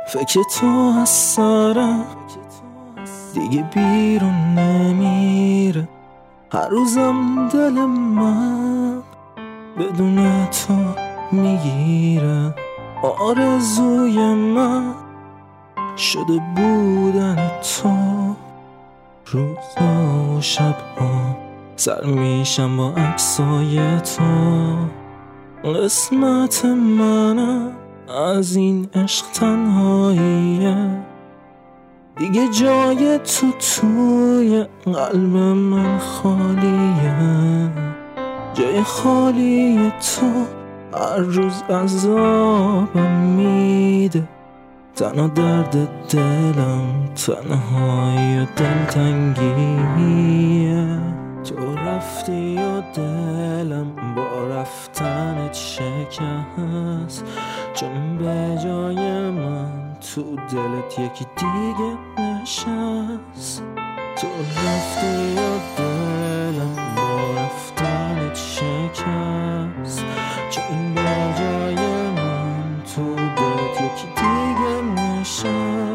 فکر تو از سرم دیگه بیرون نمیره. هر روزم دل من بدون تو میگیره. آرزوی من شده بودن تو. روزا و شبها سر میشم با عکسای تو. قسمت منم از این عشق تنهاییه. دیگه جای تو توی قلب من خالیه. جای خالی تو هر روز عذابم میده. تنها درد دلم تنهایی و دلتنگیه. تو رفتی و دلم با رفتنت شکست، چون به جای من تو دلت یکی دیگه نشست. تو رفتی و دلم با رفتنت شکست، چون به جای من تو دلت یکی دیگه نشست.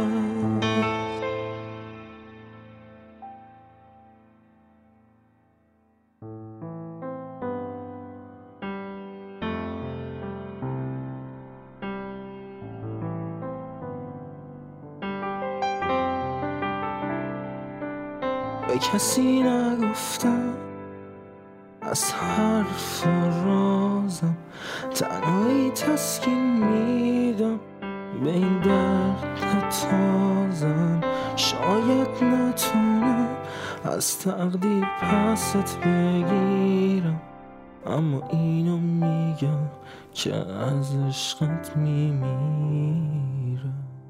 به کسی نگفتم از حرف و رازم، تنهایی تسکین میدم به این درد تازم. شاید نتونم از تقدیر پست بگیرم، اما اینو میگم که از عشقت میمیرم.